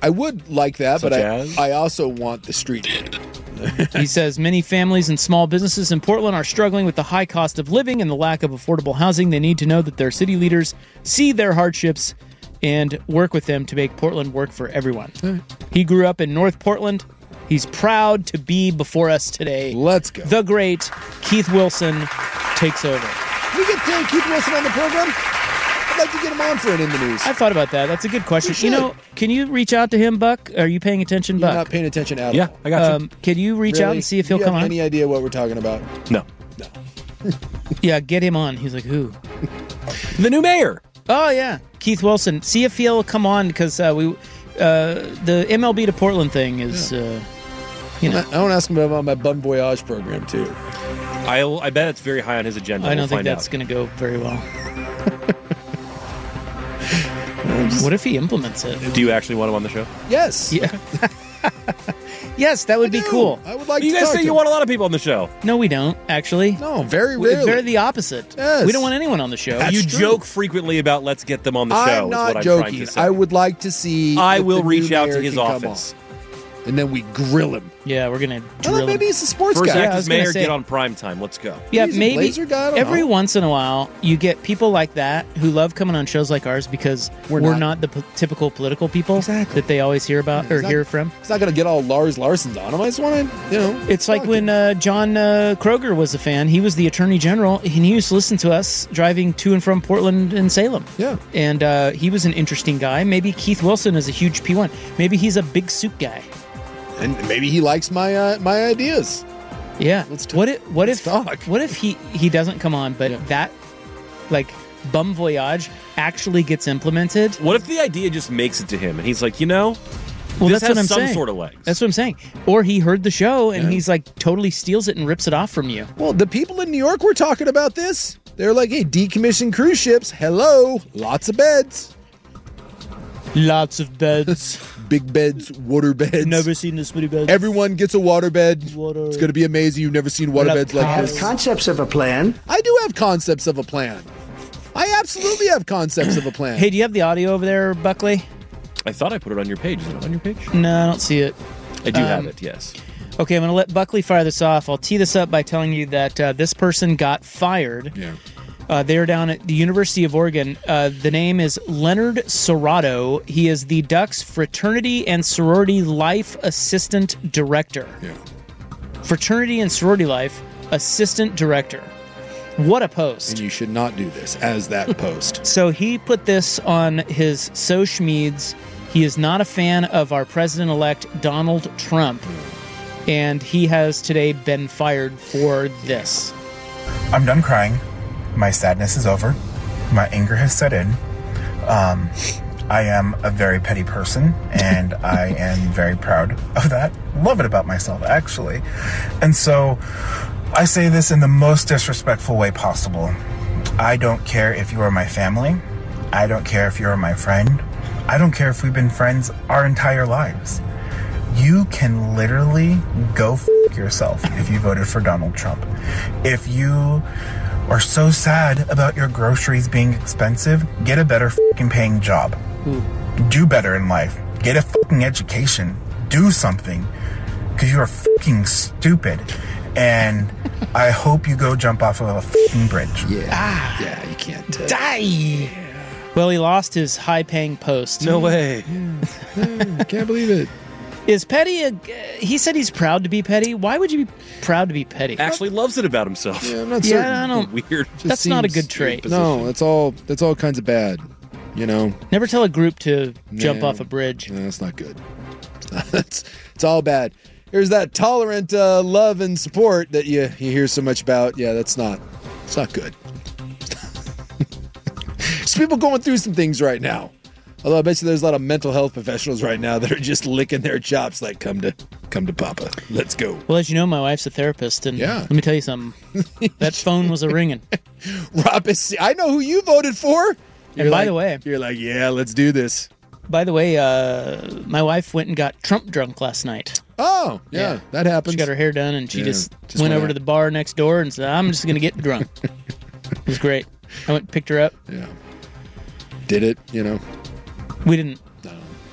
I would like that, Such but as? I, I also want the street food. He says many families and small businesses in Portland are struggling with the high cost of living and the lack of affordable housing. They need to know that their city leaders see their hardships and work with them to make Portland work for everyone. Right. He grew up in North Portland. He's proud to be before us today. Let's go. The great Keith Wilson takes over. Can we get uh, Keith Wilson on the program? I'd like to get him on for an In the News. I thought about that. That's a good question. You know, can you reach out to him, Buck? Are you paying attention, You're Buck? not paying attention at all. Yeah, I got you. Um, can you reach out Really? and see if he'll Do you come have on? any idea what we're talking about? No. Yeah, get him on. He's like, who? The new mayor. Oh, yeah. Keith Wilson. See if he'll come on because uh, we, uh, the M L B to Portland thing is, uh, you know. I want to ask him about my Bon Voyage program, too. I'll, I bet it's very high on his agenda. I don't we'll think find that's out. going to go very well. What if he implements it? Do you actually want him on the show? Yes. Yeah. Yes, that would be cool. I would like You to guys talk say to you him. want a lot of people on the show. No, we don't, actually. No, very We- rarely. They're the opposite. Yes. We don't want anyone on the show. That's you true. joke frequently about let's get them on the show. I'm is not what I'm joking. trying to say. I would like to see. I if will the new reach out to mayor his can come office. on. And then we grill him. Yeah, we're going to Well, drill maybe him. he's a sports First guy. act I as was gonna mayor, say- get on prime time. Let's go. Yeah, He's a maybe Blazer guy? I don't every know. once in a while you get people like that who love coming on shows like ours because We're we're, not. not. the p- typical political people Exactly. that they always hear about or He's not- hear from. He's not going to get all Lars Larson's on him. I just want to, you know. It's like talk when to him. uh, John uh, Kroger was a fan. He was the attorney general, and he used to listen to us driving to and from Portland and Salem. Yeah. And uh, he was an interesting guy. Maybe Keith Wilson is a huge P one. Maybe he's a big suit guy. And maybe he likes my uh, my ideas. Yeah. Let's t- what if what let's if talk. what if he he doesn't come on, but Yeah. that like Bum Voyage actually gets implemented? What if the idea just makes it to him and he's like, you know, Well, this that's has what I'm some saying. sort of legs. That's what I'm saying. Or he heard the show and Yeah. he's like totally steals it and rips it off from you. Well, the people in New York were talking about this. They're like, hey, decommissioned cruise ships. Hello. Lots of beds. Lots of beds. Big beds, water beds. Never seen this many beds. Everyone gets a water bed. Water. It's going to be amazing. You've never seen water Love beds like cars. this. Concepts of a plan. I do have concepts of a plan. I absolutely have concepts of a plan. Hey, do you have the audio over there, Buckley? I thought I put it on your page. Is it on your page? No, I don't see it. I do Um, have it, yes. Okay, I'm going to let Buckley fire this off. I'll tee this up by telling you that uh, this person got fired. Yeah. Uh, they're down at the University of Oregon. Uh, the name is Leonard Serrato. He is the Ducks Fraternity and Sorority Life Assistant Director. Yeah. Fraternity and Sorority Life Assistant Director. What a post. And you should not do this as that post. So he put this on his social medias. He is not a fan of our president-elect Donald Trump. And he has today been fired for this. I'm done crying. My sadness is over. My anger has set in. Um, I am a very petty person, and I am very proud of that. Love it about myself, actually. And so I say this in the most disrespectful way possible. I don't care if you are my family. I don't care if you're my friend. I don't care if we've been friends our entire lives. You can literally go f*** yourself if you voted for Donald Trump. If you are so sad about your groceries being expensive, get a better f***ing paying job. Ooh. Do better in life. Get a f***ing education. Do something. Because you're f***ing stupid. And I hope you go jump off of a f***ing bridge. Yeah. Ah. Yeah, you can't. Uh, Die! Well, he lost his high-paying post. No way. I can't believe it. Is petty a... He said he's proud to be petty. Why would you be proud to be petty? Actually loves it about himself. Yeah, I'm not Yeah, certain. I don't... Weird. Just That's not a seems- good trait. No, that's all. That's all kinds of bad. You know. Never tell a group to jump Yeah. off a bridge. No, that's not good. That's it's all bad. Here's that tolerant uh, love and support that you you hear so much about. Yeah, that's not. It's not good. There's people going through some things right now. Although I bet you there's a lot of mental health professionals right now that are just licking their chops like, come to come to Papa. Let's go. Well, as you know, my wife's a therapist, and Yeah. let me tell you something. That phone was a ringing. Rob, is- I know who you voted for. And by like, the way, you're like, yeah, let's do this. by the way, uh, my wife went and got Trump drunk last night. Oh, yeah, Yeah. that happens. She got her hair done, and she Yeah, just, just went went over out. to the bar next door and said, "I'm just going to get drunk." It was great. I went and picked her up. Yeah. Did it, you know. We didn't.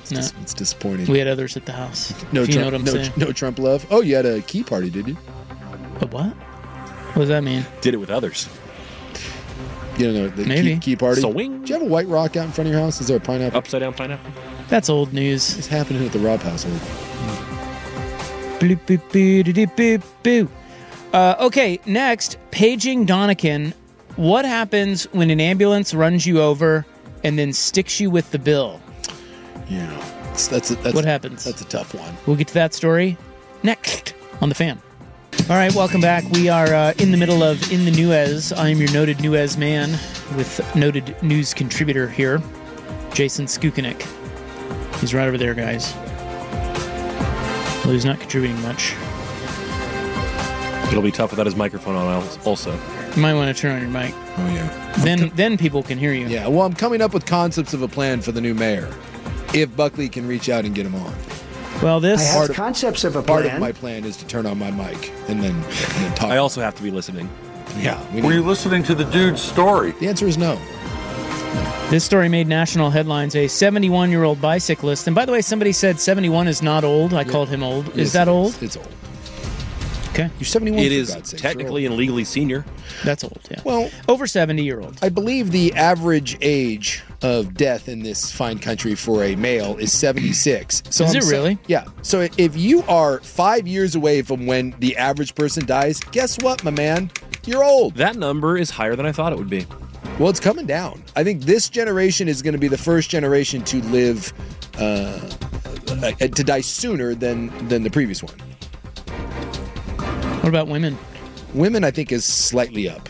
It's, No. dis- it's disappointing. We had others at the house. no, if you Trump, know what I'm no, saying. no Trump love. Oh, you had a key party, did you? A what? What does that mean? Did it with others. You don't know the Maybe. Key, key party. Swing. Do you have a white rock out in front of your house? Is there a pineapple? Upside down pineapple. That's old news. What's happening at the Robb household? Bloop, boop, boo, doo, doo, boo, boo. Uh, okay, next, paging Donikin. What happens when an ambulance runs you over and then sticks you with the bill? Yeah, that's that's, a, that's What happens? That's a tough one. We'll get to that story next on The Fan. All right, welcome back. We are uh, in the middle of In the Newez. I am your noted Newez man with noted news contributor here, Jason Skukenik. He's right over there, guys. Well, he's not contributing much. It'll be tough without his microphone on also. You might want to turn on your mic. Oh, yeah. Then then people can hear you. Yeah, well, I'm coming up with concepts of a plan for the new mayor. If Buckley can reach out and get him on. Well, this... I have Part of- concepts of a Part plan. of my plan is to turn on my mic and then, and then talk. I also have to be listening. Yeah. We Were need- you listening to the dude's story? the answer is no. This story made national headlines. A seventy-one-year-old bicyclist, and by the way, somebody said seventy-one is not old. I called him old. Is Yes, that it old? It's old. Okay. You're seventy-one. It for is God's sakes. technically and legally senior. That's old, yeah. Well, over seventy-year-old. I believe the average age of death in this fine country for a male is seventy-six. So Is I'm it sa- really? Yeah. So if you are five years away from when the average person dies, guess what, my man? You're old. That number is higher than I thought it would be. Well, it's coming down. I think this generation is going to be the first generation to live, uh, uh, to die sooner than than the previous one. What about women? Women, I think, is slightly up.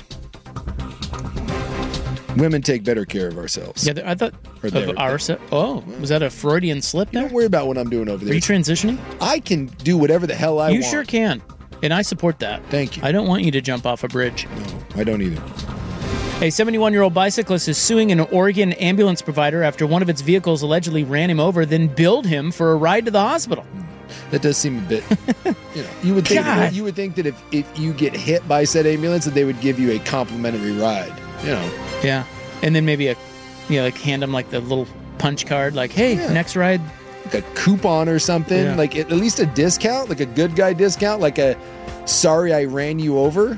Women take better care of ourselves. Yeah, I thought Or of their- our. Se- oh, was that a Freudian slip there? Don't worry about what I'm doing over Are there. you transitioning? I can do whatever the hell I you want. sure can, and I support that. Thank you. I don't want you to jump off a bridge. No, I don't either. A seventy-one-year-old bicyclist is suing an Oregon ambulance provider after one of its vehicles allegedly ran him over, then billed him for a ride to the hospital. That does seem a bit. You know, you would think God. you would think that if, if you get hit by said ambulance, that they would give you a complimentary ride. You know. Yeah, and then maybe a, you know, like hand him like the little punch card, like, hey, Yeah. next ride. Like a coupon or something, Yeah. like at least a discount, like a good guy discount, like a sorry I ran you over.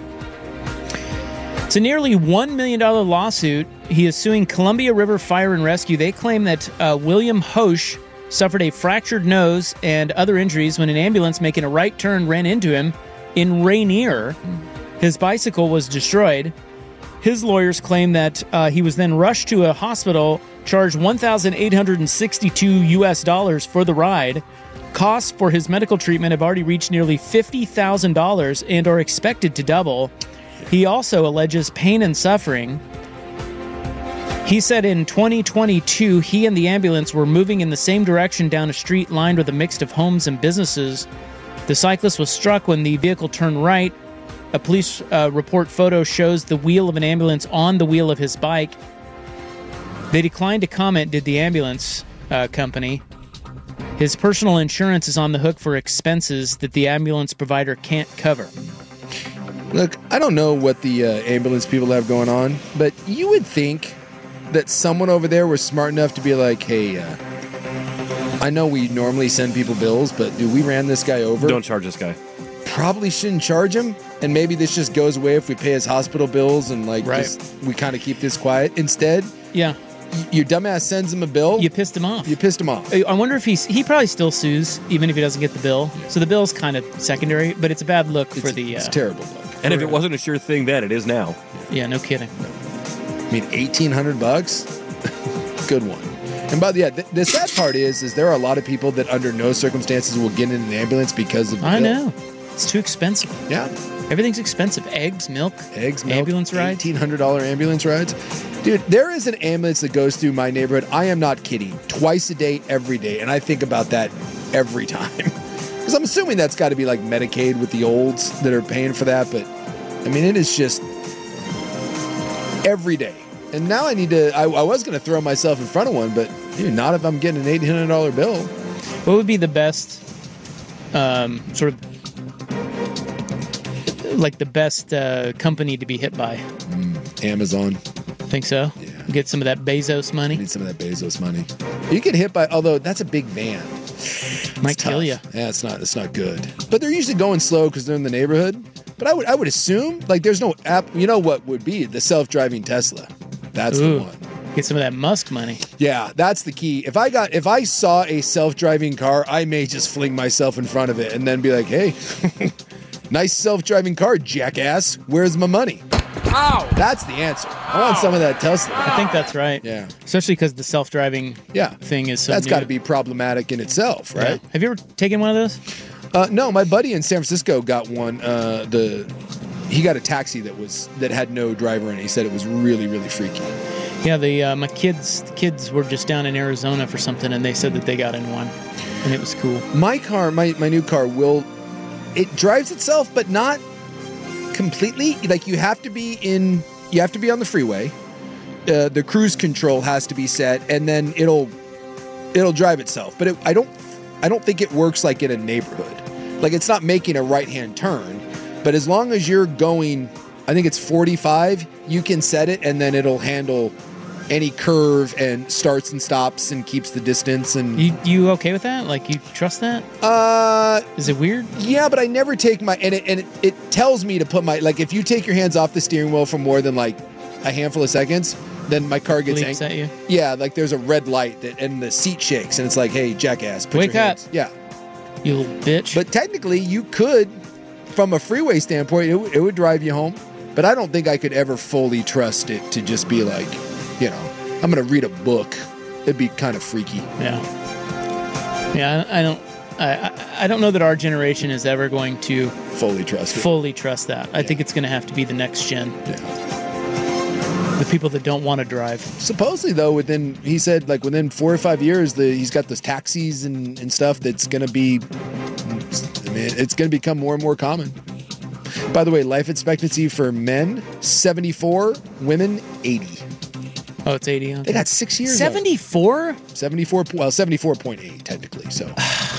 It's a nearly one million dollars lawsuit. He is suing Columbia River Fire and Rescue. They claim that uh, William Hosch suffered a fractured nose and other injuries when an ambulance making a right turn ran into him in Rainier. His bicycle was destroyed. His lawyers claim that uh, he was then rushed to a hospital, charged one thousand eight hundred sixty-two U S dollars for the ride. Costs for his medical treatment have already reached nearly fifty thousand dollars and are expected to double. He also alleges pain and suffering. He said in twenty twenty-two, he and the ambulance were moving in the same direction down a street lined with a mix of homes and businesses. The cyclist was struck when the vehicle turned right. A police uh, report photo shows the wheel of an ambulance on the wheel of his bike. They declined to comment, did the ambulance uh, company. His personal insurance is on the hook for expenses that the ambulance provider can't cover. Look, I don't know what the uh, ambulance people have going on, but you would think that someone over there was smart enough to be like, hey, uh, I know we normally send people bills, but dude, we ran this guy over. Don't charge this guy. Probably shouldn't charge him, and maybe this just goes away if we pay his hospital bills and like Right. just, we kind of keep this quiet. Instead, Yeah, y- your dumbass sends him a bill. you pissed him off. You pissed him off. I wonder if he's he probably still sues even if he doesn't get the bill. So the bill's kind of secondary, but it's a bad look for It's, the. Uh, it's terrible. Look. And if it wasn't a sure thing then, it is now. Yeah, no kidding. I mean, eighteen hundred bucks. Good one. And by the yeah, the, the sad part is, is there are a lot of people that under no circumstances will get in an ambulance because of the I bill. know it's too expensive. Yeah, Everything's expensive. Eggs, milk, eggs, milk, ambulance rides. eighteen hundred dollar ambulance rides. Dude, there is an ambulance that goes through my neighborhood. I am not kidding. Twice a day, every day, and I think about that every time. Because I'm assuming that's got to be like Medicaid with the olds that are paying for that. But I mean, it is just every day. And now I need to. I, I was going to throw myself in front of one, but dude, not if I'm getting an eight hundred dollar bill. What would be the best, um, sort of, like the best uh, company to be hit by? Amazon. Think so? Yeah. Get some of that Bezos money. Need some of that Bezos money. You get hit by, although that's a big van. Might It's kill tough. you. Yeah, it's not. It's not good. But they're usually going slow because they're in the neighborhood. But I would, I would assume, like, there's no app. You know what would be the self-driving Tesla? That's Ooh. the one. Get some of that Musk money. Yeah, that's the key. If I got, if I saw a self-driving car, I may just fling myself in front of it and then be like, "Hey, nice self-driving car, jackass. Where's my money?" Ow! That's the answer. I want some of that Tesla. I think that's right. Yeah. Especially because the self-driving Yeah. thing is so That's new. got to be problematic in itself, right? Yeah. Have you ever taken one of those? Uh, no, my buddy in San Francisco got one. Uh, the he got a taxi that was that had no driver in it. He said it was really, really freaky. Yeah, the uh, my kids the kids were just down in Arizona for something, and they said that they got in one, and it was cool. My car, my my new car, will it drives itself, but not completely. Like you have to be in, you have to be on the freeway. Uh, the cruise control has to be set, and then it'll it'll drive itself. But it, I don't I don't think it works like in a neighborhood. Like it's not making a right hand turn, but as long as you're going, I think it's forty-five, you can set it, and then it'll handle any curve and starts and stops and keeps the distance. And You you okay with that? Like you trust that? Uh, is it weird? Yeah, but I never take my and it and it, it tells me to put my like if you take your hands off the steering wheel for more than like a handful of seconds, then my car gets Leaps angry. at you? Yeah, like there's a red light that and the seat shakes and it's like, hey, jackass, put Wake your up. hands. Yeah, you little bitch. But technically, you could, from a freeway standpoint, it, w- it would drive you home. But I don't think I could ever fully trust it to just be like, you know, I'm going to read a book. It'd be kind of freaky. Yeah. Yeah, I, I don't. I, I I don't know that our generation is ever going to fully trust it. Fully trust that. I think it's going to have to be the next gen. Yeah. The people that don't want to drive. Supposedly, though, within he said like within four or five years, the, he's got those taxis and, and stuff that's going to be. I mean, it's going to become more and more common. By the way, life expectancy for men seventy-four, women eighty. Oh, it's eighty. Okay. They got six years. seventy-four? seventy-four. Well, seventy-four point eight technically. So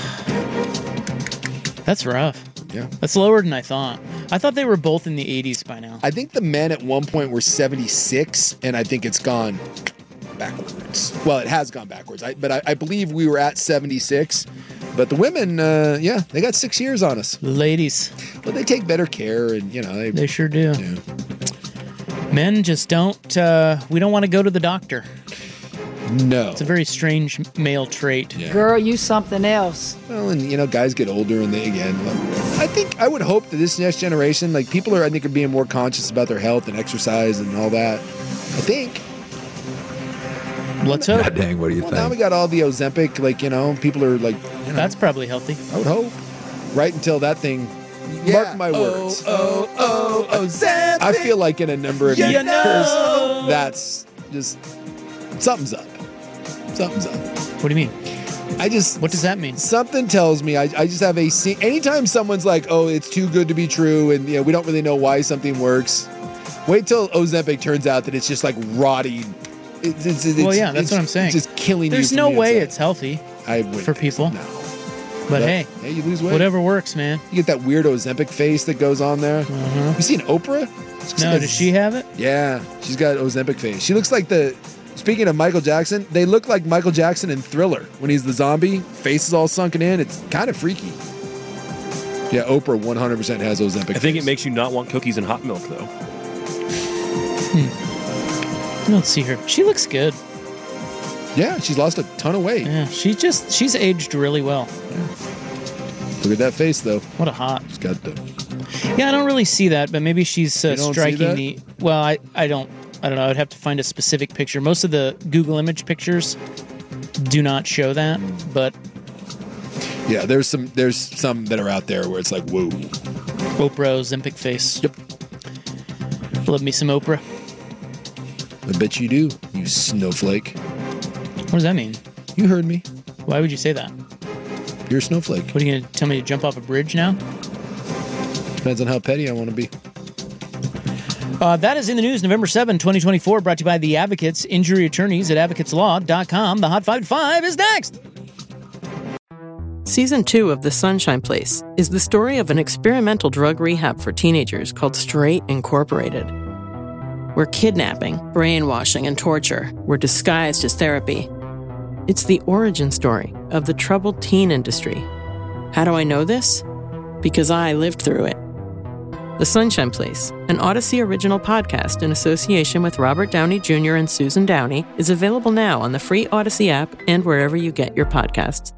that's rough. Yeah, that's lower than I thought. I thought they were both in the eighties by now. I think the men at one point were seventy-six, and I think it's gone backwards. Well, it has gone backwards. I, but I, I believe we were at seventy-six. But the women, uh, yeah, they got six years on us. Ladies. But they take better care, and, you know. They, they sure do. Yeah. Men just don't, uh, we don't want to go to the doctor. No. It's a very strange male trait. Yeah. Girl, you something else. Well, and, you know, guys get older, and they, again, I think, I would hope that this next generation, like, people are, I think, are being more conscious about their health and exercise and all that. I think. Let's hope. God dang, what do you well, think? Now we got all the Ozempic, like, you know, people are like, you know, that's probably healthy. I would hope. Right until that thing, Yeah. mark my words. Oh, oh, oh, Ozempic. I feel like in a number of You years, know. that's just, something's up. Something's up. What do you mean? I just. What does that mean? Something tells me, I, I just have a, se- anytime someone's like, oh, it's too good to be true, and, you know, we don't really know why something works, wait till Ozempic turns out that it's just like rotting. It's, it's, it's, well, yeah, that's it's, what I'm saying. It's just killing There's you. no from the way inside. it's healthy I wouldn't for think people. so, no. But, But, hey, hey, you lose weight. whatever works, man. You get that weird Ozempic face that goes on there. Uh-huh. You seen Oprah? No, does she have it? Yeah, she's got Ozempic face. She looks like the. Speaking of Michael Jackson, they look like Michael Jackson in Thriller when he's the zombie. Face is all sunken in. It's kind of freaky. Yeah, Oprah one hundred percent has Ozempic. I think it makes you not want cookies and hot milk, though. Hmm. I don't see her. She looks good. Yeah, she's lost a ton of weight. Yeah, she just she's aged really well. Look at that face, though. What a hot. She's got the. Yeah, I don't really see that, but maybe she's uh, You don't see striking that? the. Well, I I don't I don't know. I'd have to find a specific picture. Most of the Google image pictures do not show that, but Yeah, there's some there's some that are out there where it's like, whoa. Oprah Ozempic face. Yep. Love me some Oprah. I bet you do, you snowflake. What does that mean? You heard me. Why would you say that? You're a snowflake. What are you going to tell me to jump off a bridge now? Depends on how petty I want to be. Uh, that is in the news, November seventh, twenty twenty-four, brought to you by the Advocates, injury attorneys at advocates law dot com. The Hot five five is next. Season two of The Sunshine Place is the story of an experimental drug rehab for teenagers called Straight Incorporated. where kidnapping, brainwashing, and torture were disguised as therapy. It's the origin story of the troubled teen industry. How do I know this? Because I lived through it. The Sunshine Place, an Odyssey original podcast in association with Robert Downey Junior and Susan Downey, is available now on the free Odyssey app and wherever you get your podcasts.